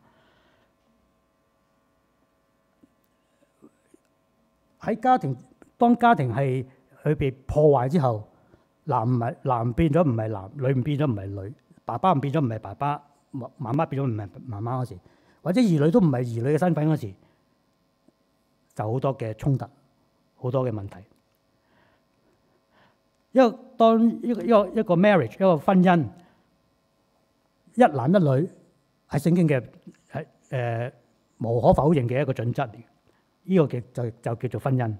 喺家庭，當家庭係佢被破壞之後，男變咗唔係男，女變咗唔係女，爸爸變咗唔係爸爸，媽媽變咗唔係媽媽嗰時，或者兒女都唔係兒女嘅身份嗰時，就好多嘅衝突，好多嘅問題。因為當一個 marriage 一個婚姻，一男一女係聖經嘅係無可否認嘅一個準則嚟。呢個就叫做婚姻。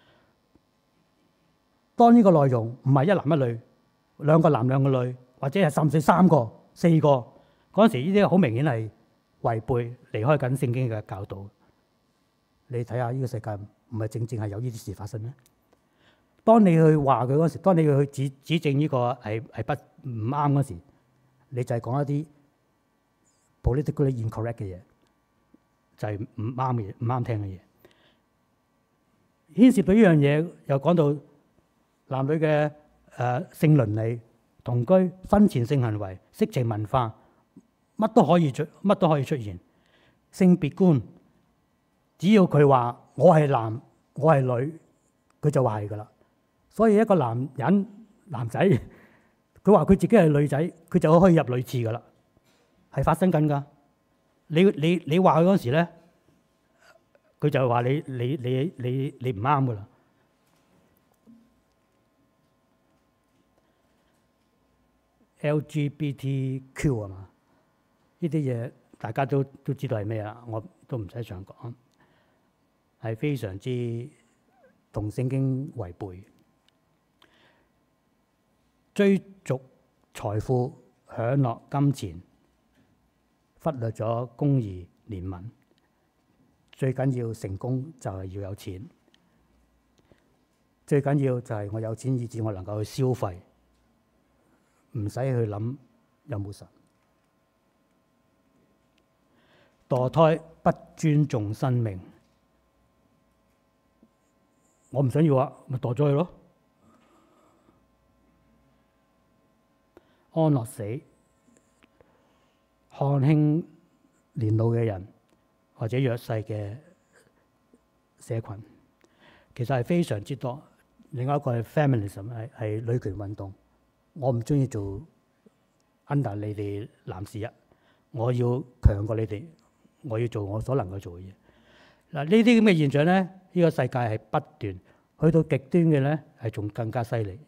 當呢個內容唔係一男一女，兩個男兩個女，或者係甚至三個、四個嗰陣時，呢啲好明顯係違背離開緊聖經嘅教導。你睇下呢個世界唔係正係有呢啲事發生咩？當你去話佢嗰時，當你去指正呢個係唔啱嗰時，你就係講一啲 politically incorrect 嘅嘢，就係唔啱嘅嘢，唔啱聽嘅嘢。牽涉到呢樣嘢，又講到男女嘅性倫理、同居、婚前性行為、色情文化，乜都可以出現。性別觀，只要佢話我係男，我係女，佢就話係㗎啦。所以一個男仔，佢話佢自己係女仔，佢就可以入女廁㗎啦，係發生緊㗎。你話佢嗰時咧？佢就話你唔啱噶啦。LGBTQ 係嘛？呢啲嘢大家都知道係咩啦，我都唔使長講，係非常之同聖經違背。追逐財富、享樂、金錢，忽略咗公義、憐憫。最緊要成功就係要有錢，最緊要就係我有錢以至我能夠去消費，唔使去諗有冇神。墮胎不尊重生命，我唔想要啊，咪墮咗去咯。安樂死，看輕年老嘅人，或者弱勢嘅社群，其實係非常之多。另外一個係 feminism， 係女權運動。我唔中意做 under 你哋男士啊，我要強過你哋，我要做我所能夠做嘅嘢。嗱，呢啲咁嘅現象咧，呢個世界係不斷去到極端嘅咧，係仲更加犀利。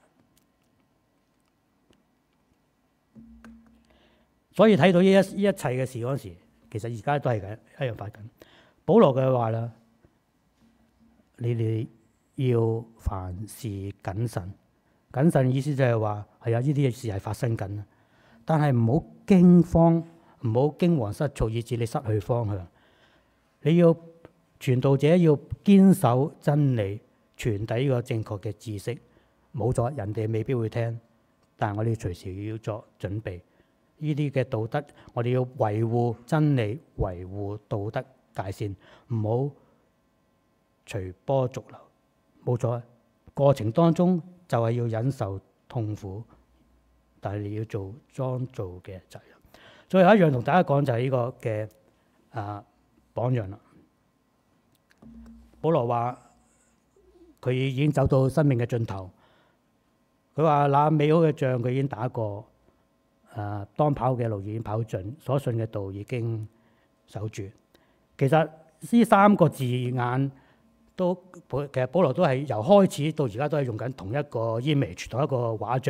所以睇到呢一切嘅事嗰時，其實而家都係緊一樣發緊。保羅嘅話啦，你哋要凡事謹慎。謹慎意思就係話係啊，呢啲事係發生緊，但係唔好驚慌，唔好驚惶失措，以致你失去方向。你要傳道者要堅守真理，傳遞呢個正確嘅知識。冇錯，人哋未必會聽，但係我哋隨時要作準備。呢啲嘅道德，我哋要維護真理，維護道德界線，唔好隨波逐流。冇錯，過程當中就係要忍受痛苦，但係你要做當做嘅責任。最後一樣同大家講就係呢個嘅榜樣啦。保羅話佢已經走到生命嘅盡頭，佢話那美好嘅仗佢已經打過。當跑嘅路已經跑盡，所信嘅道已經守住。其實呢三個字眼都，其實保羅都係由開始到而家都係用緊同一個 image， 同一個畫像，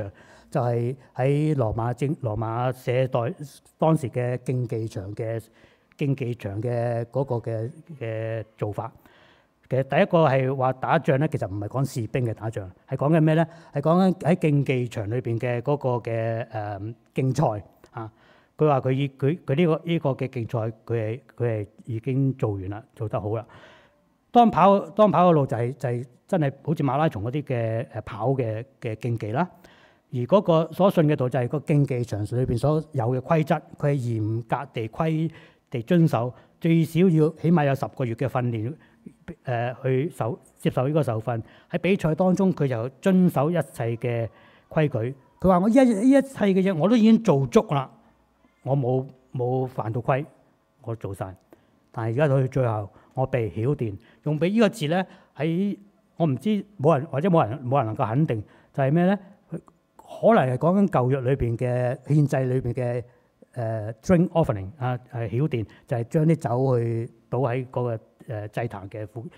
就係喺羅馬社代當時嘅競技場嘅嗰個嘅做法。其實第一個係話打仗咧，其實唔係講士兵嘅打仗，係講緊咩咧？係講緊喺競技場裏邊嘅嗰個嘅競賽啊。佢話佢呢個嘅競賽，佢係已經做完啦，做得好啦。當跑嘅路就係真係好似馬拉松嗰啲嘅跑嘅競技啦。而嗰個所信嘅道就係個競技場裏邊所有嘅規則，佢係嚴格地遵守，最少要起碼有10個月嘅訓練。去接受呢個受訓，喺比賽當中佢就遵守一切嘅規矩。佢話我一切嘅嘢我都已經做足啦，我冇犯到規，我做晒。但係而家到最後，我被曉電，用俾呢個字咧，喺我唔知冇人能夠肯定，就係咩咧？可能係講緊舊約裏邊嘅獻祭裏邊嘅drink offering 啊，係曉電，就係將啲酒去倒喺嗰個祭壇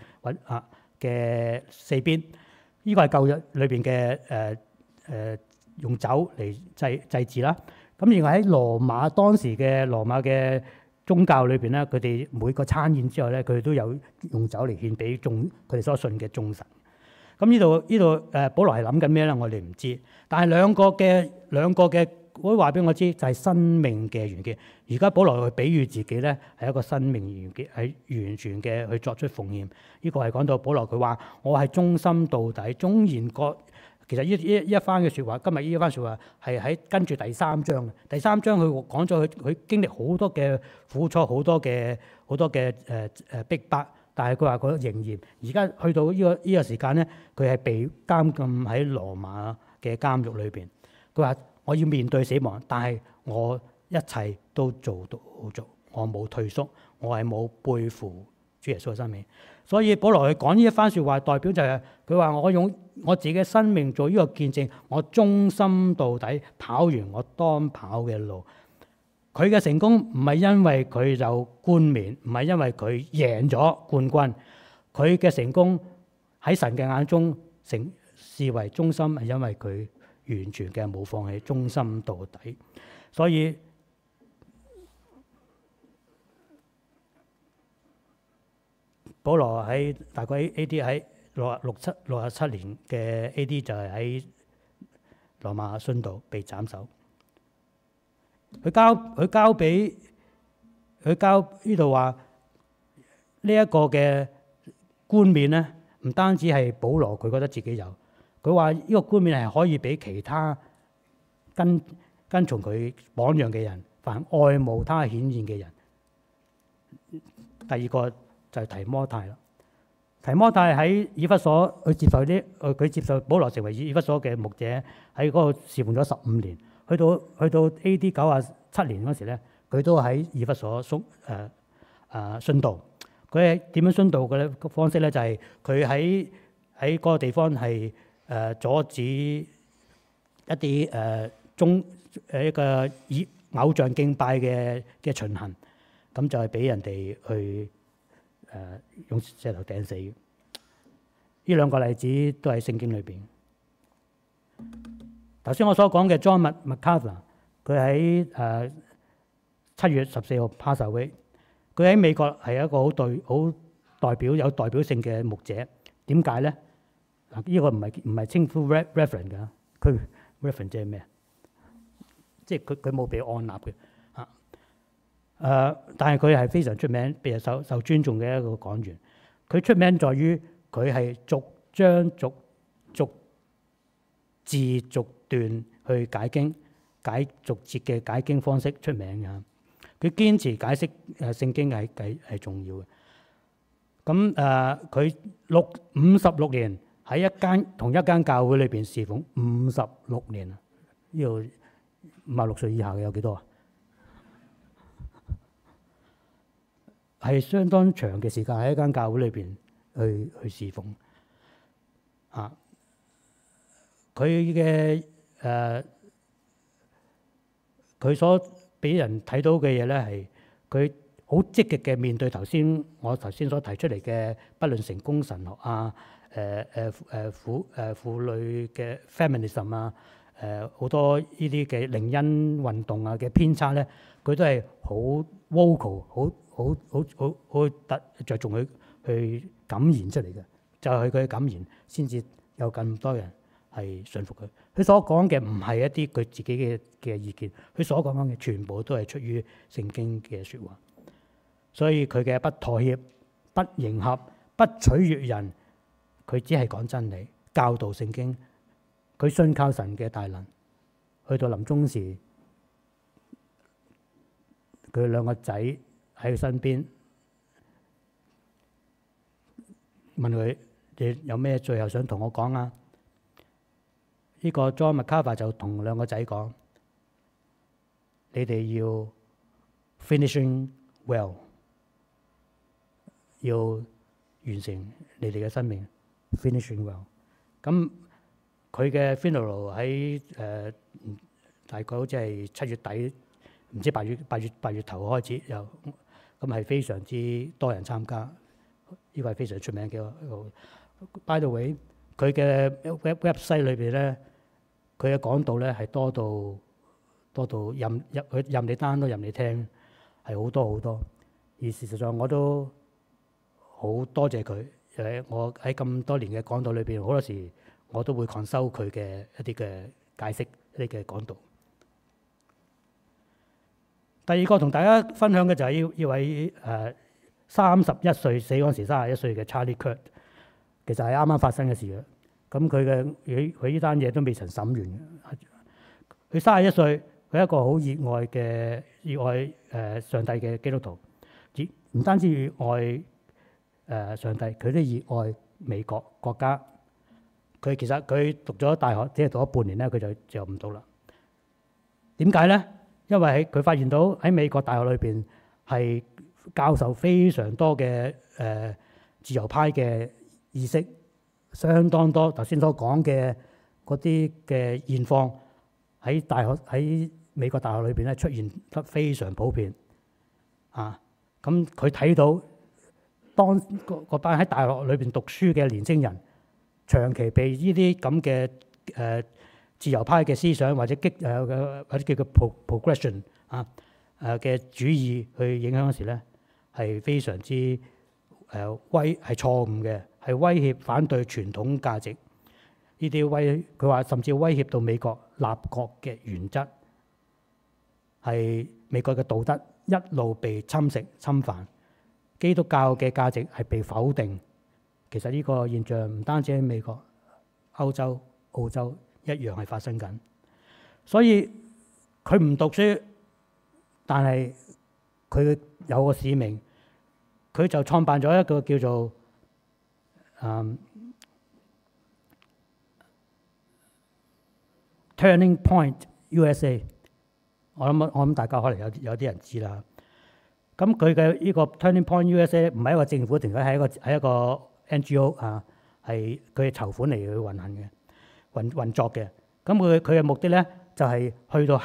嘅四邊。呢個係舊約裏邊嘅用酒嚟祭祀啦。咁然後喺羅馬當時嘅羅馬嘅宗教裏邊咧，佢哋每個餐宴之後咧，佢哋都有用酒嚟獻俾佢哋所信嘅眾神。咁呢度保羅係諗緊咩咧？我哋唔知。但係兩個嘅會話俾我知，就係生命嘅完結。而家保羅去比喻自己咧，係一個生命完結，係完全嘅去作出奉獻。呢個係講到保羅佢話：我係忠心到底。縱然其實呢一番嘅説話，今日呢一番説話係喺跟住第三章。第三章佢講咗佢經歷好多嘅苦楚，好多嘅逼迫。但係佢話佢仍然而家去到呢個時間咧，佢係被監禁喺羅馬嘅監獄裏邊。佢話我要面對死亡，但係我一切都做到好做，我冇退縮，我係冇背負主耶穌嘅生命。所以保羅去講呢一番説話，代表就係佢話我用我自己嘅生命做呢個見證，我忠心到底，跑完我當跑嘅路。佢嘅成功唔係因為佢有冠冕，唔係因為佢贏咗冠軍。佢嘅成功喺神嘅眼中視為忠心，係因為佢完全嘅冇放棄，忠心到底。所以保羅喺大概 A.D. 喺67年嘅 A.D. 就係喺羅馬殉道被斬首。佢交呢度話呢一個嘅冠冕咧，唔單止係保羅佢覺得自己有，佢話呢個冠冕係可以俾其他跟從佢榜樣嘅人，凡愛慕他顯現嘅人。第二個就係提摩太啦。提摩太喺以弗所佢接受保羅成為以弗所嘅牧者，喺嗰度侍奉咗15年。去到 A.D. 97年嗰時咧，佢都喺以弗所殉道。佢係點樣殉道嘅咧？個方式咧就係佢喺嗰個地方係阻止一啲一個以偶像敬拜嘅巡行，咁就係俾人哋去用石頭掟死嘅。呢兩個例子都喺聖經裏邊。頭先我所講嘅 John MacArthur， 佢喺7月14號 pass away。佢喺美國係一個好有代表性嘅牧者。點解咧？嗱，呢個唔係稱呼 reverend 㗎，佢 reverend 即係咩？即係佢冇被按立嘅嚇。但係佢係非常出名，被人受尊重嘅一個講員。佢出名在於佢係逐章逐字逐段去解經，逐節嘅解經方式出名嘅。佢堅持解釋聖經係重要嘅。咁佢56年喺同一間教會裏邊侍奉56年啊！呢度56歲以下嘅有幾多啊？係相當長嘅時間喺一間教會裏邊去侍奉啊！佢嘅佢所俾人睇到嘅嘢咧，係佢好積極嘅面對我頭先所提出嚟嘅，不論成功神學啊、婦女嘅 feminism 啊、 好多呢啲嘅靈恩運動啊嘅編輯咧，佢都係好 vocal，好着重去感言出嚟嘅，就係佢嘅感言先至有咁多人係信服佢。佢所講嘅唔係一啲佢自己嘅意見，佢所講嘅全部都係出於聖經嘅説話。所以佢嘅不妥協、不迎合、不取悅人，佢只係講真理、教導聖經。佢信靠神嘅大能。去到臨終時，佢兩個仔喺佢身邊，問佢：你有咩最後想同我講啊？呢個 John MacArthur 就同兩個仔講：你哋要 finishing well， 要完成你哋嘅生命 finishing well。咁佢嘅 funeral 喺大概好似係7月底，唔知8月頭開始又咁係非常之多人參加。呢個係非常出名嘅。By the way， 佢嘅 website 裏邊咧，佢嘅講道咧係多到任你 down 都任你聽，係好多好多。而事實上我都好多謝佢，我喺咁多年嘅講道裏邊，好多時我都會 consult 佢嘅一啲嘅解釋，一啲嘅講道。第二個同大家分享嘅就係呢位31歲死嗰時31歲嘅 Charlie Kirk， 其實係啱啱發生嘅事嘅。咁佢呢單嘢都未曾審完。佢31歲，佢係一個好熱愛上帝嘅基督徒，唔單止熱愛上帝，佢都熱愛美國國家。其實佢讀咗大學，只係讀咗半年咧，佢就唔到啦。點解咧？因為佢發現到喺美國大學裏邊係教授非常多嘅自由派嘅意識，相當多。頭先所講嘅嗰啲嘅現況喺美國大學裏邊咧出現得非常普遍啊！咁佢睇到當嗰班喺大學裏邊讀書嘅年青人，長期被呢啲咁嘅自由派嘅思想或者或者叫做 progression 嘅主義去影響時咧，係非常之係錯誤嘅，係威脅反對傳統價值。呢啲佢話甚至威脅到美國立國嘅原則，係美國嘅道德一路被侵蝕侵犯，基督教嘅價值係被否定。其實呢個現象唔單止喺美國、歐洲、澳洲一樣係發生緊。所以佢唔讀書，但係佢有個使命，佢就創辦咗一個叫做Turning Point USA。我諗大家可能有啲人知啦。咁佢嘅呢個 Turning Point USA 唔係一個政府團體，係一個 NGO 係佢籌款嚟去運行嘅運作嘅。咁佢嘅目的咧就係去到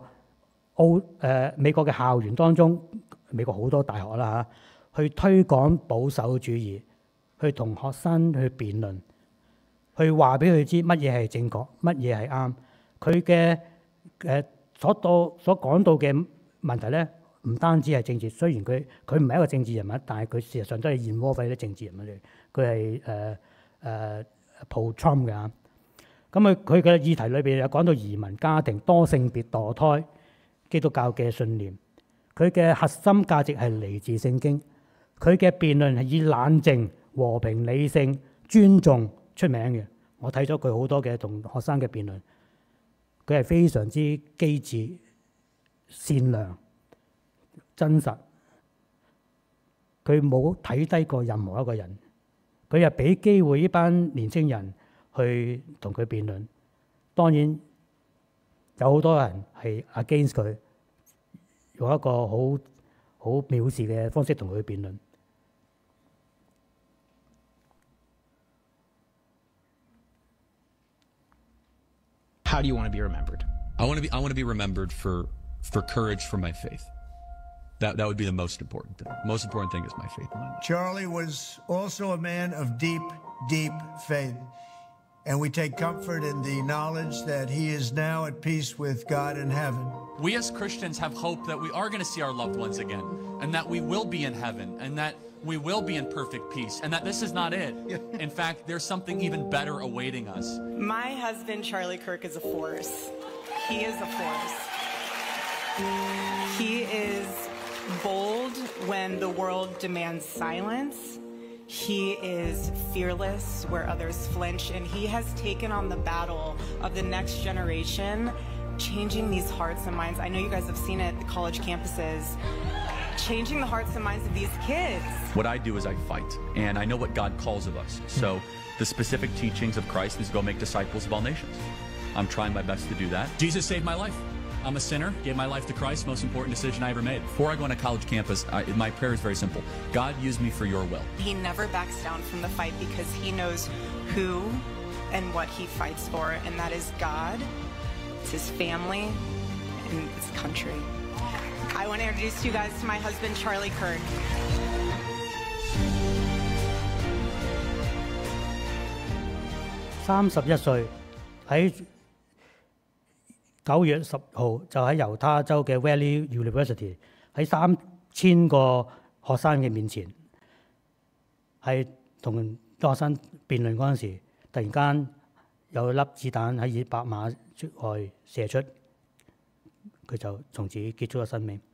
美國嘅校園當中，美國好多大學啦去推廣保守主義，去同學生去辯論，去話俾佢知乜嘢係正確，乜嘢係啱。佢嘅所講到嘅問題咧，唔單止係政治。雖然佢唔係一個政治人物，但係佢事實上都係現窩費啲政治人物嚟。佢係pro Trump 嘅。咁佢嘅議題裏邊有講到移民、家庭、多性別、墮胎、基督教嘅信念。佢嘅核心價值係嚟自聖經。佢嘅辯論係以冷靜、和平、理性、尊重出名嘅。我睇咗佢好多嘅同學生嘅辯論，佢係非常之機智、善良、真實。佢冇睇低過任何一個人。佢又俾機會呢班年青人去同佢辯論。當然有好多人係 against 佢，用一個好藐視嘅方式同佢辯論。 How do you want to be remembered? I want to be remembered for courage for my faith. That would be the most important thing. The most important thing is my faith. Charlie was also a man of deep, deep faith. And we take comfort in the knowledge that he is now at peace with God in heaven. We as Christians have hope that we are going to see our loved ones again, and that we will be in heaven, and that we will be in perfect peace, and that this is not it. In fact, there's something even better awaiting us. My husband, Charlie Kirk, is a force. He is a force. He is bold when the world demands silence. He is fearless where others flinch, and he has taken on the battle of the next generation, changing these hearts and minds. I know you guys have seen it at the college campuses, changing the hearts and minds of these kids. What I do is I fight, and I know what God calls of us. So the specific teachings of Christ is go make disciples of all nations. I'm trying my best to do that. Jesus saved my life. I'm a sinner, gave my life to Christ, most important decision I ever made. Before I go on a college campus, my prayer is very simple. God, use me for your will. He never backs down from the fight because he knows who and what he fights for, and that is God, it's his family, and his country. I want to introduce you guys to my husband, Charlie Kirk. 31歲喺9月10號就喺猶他州嘅 Valley University 喺3000個學生嘅面前，係同啲學生辯論嗰陣時，突然間有粒子彈喺200碼外射出，佢就從此結束咗生命。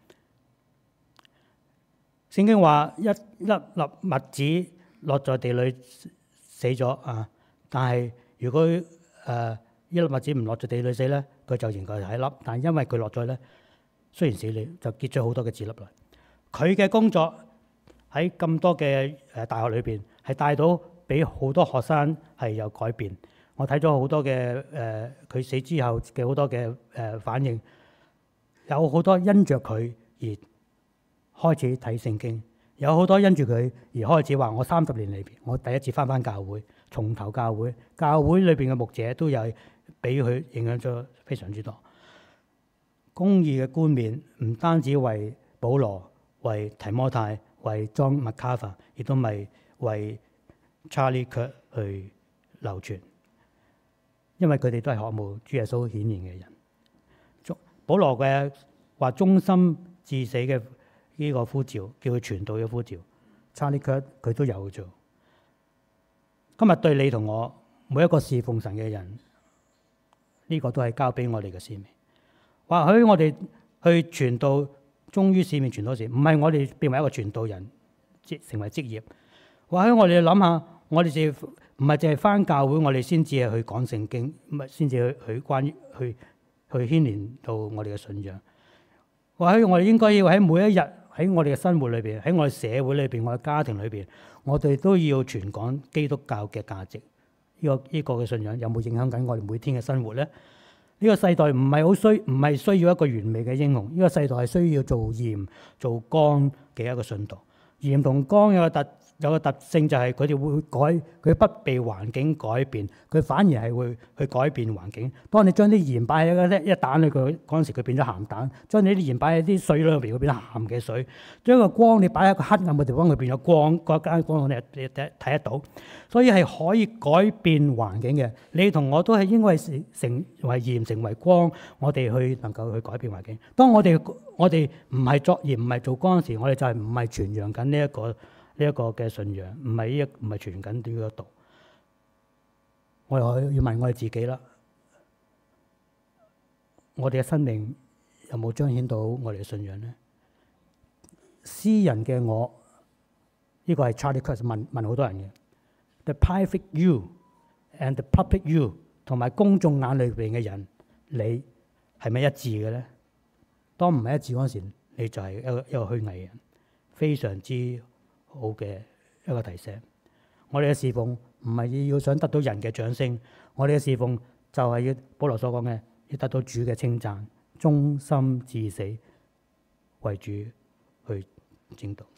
聖經話一粒麥子落在地裏死咗啊！但係如果一粒麥子唔落在地裏死咧，佢就仍然係一粒。但係因為佢落咗咧，雖然死了，就結咗好多嘅子粒來。佢嘅工作喺咁多嘅大學裏邊係帶到俾好多學生係有改變。我睇咗好多嘅佢死之後嘅好多嘅反應，有好多因着佢而開始睇聖經，有好多因住佢而開始話我30年裏邊，我第一次返教會，重頭教會裏邊嘅牧者都有俾佢影響咗非常之多。公義嘅冠冕唔單止為保羅、為提摩太、為 John MacArthur， 亦都咪為 Charlie Kirk 去流傳，因為佢哋都係渴慕主耶穌顯現嘅人。保羅嘅話忠心至死嘅呢個呼召，叫佢傳道嘅呼召 ，Charlie Kirk 佢都有做。今日對你同我每一個侍奉神嘅人，呢個都係交俾我哋嘅使命。或許我哋去傳道，忠於使命傳道時，唔係我哋變為一個傳道人，成為職業。或許我哋諗下，我哋唔係淨係返教會，我哋先至係去講聖經，唔係先至去關於去牽連到我哋嘅信仰。或許我哋應該要喺每一日喺我哋嘅生活裏邊，喺我哋社會裏邊，我哋家庭裏邊，我哋都要傳講基督教嘅價值。呢個嘅信仰有冇影響緊我哋每天嘅生活咧？呢個世代唔係需要一個完美嘅英雄，呢個世代係需要做鹽做光嘅一個信徒。鹽同光有個特性就係佢哋會佢不被環境改變，佢反而係會去改變環境。當你將啲鹽擺喺一蛋裏，嗰陣時佢變咗鹹蛋；將你啲鹽擺喺啲水裏邊，佢變咗鹹嘅水。將個光你擺喺個黑暗嘅地方，佢變咗光，嗰間光你睇得到。所以係可以改變環境嘅。你同我都係應該成為鹽，成為光，我哋去能夠去改變環境。當我哋唔係作鹽，唔係做光嗰時，我哋就係唔係傳揚緊呢一個嘅信仰，唔係傳緊呢個道。我哋要問我哋自己啦，我哋嘅生命有冇彰顯到我哋嘅信仰咧？私人嘅我，呢個係 Charlie Kirk 問好多人嘅。The private you and the public you， 同埋公眾眼裏邊嘅人，你係咪一致嘅咧？當唔係一致嗰時，你就係一個虛偽嘅人，非常之好嘅一個提醒。我哋嘅侍奉唔係要想得到人嘅掌聲，我哋嘅侍奉就係要保羅所講嘅，要得到主嘅稱讚，忠心至死，為主去證道。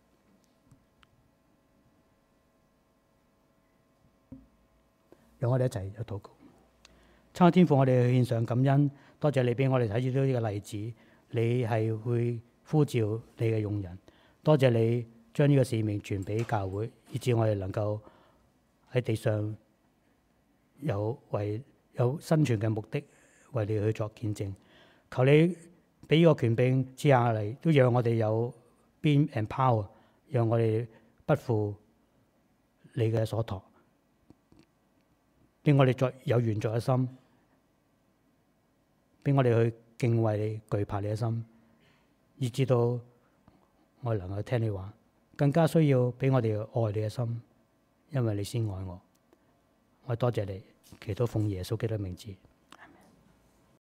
讓我哋一齊有禱告。親愛天父，我哋獻上感恩，多謝你俾我哋睇到呢個例子，你係會呼召你嘅用人，多謝你將呢個使命傳俾教會，以致我哋能夠喺地上有生存嘅目的，為你去作見證。求你俾個權柄賜下嚟，都讓我哋有 being empower，讓我哋不負你嘅所託，俾我哋作有原作嘅心，俾我哋去敬畏你、懼怕你嘅心，以至到我能夠聽你話。更加需要俾我哋愛你嘅心，因為你先愛我。我多謝你，祈禱奉耶穌基督嘅名字。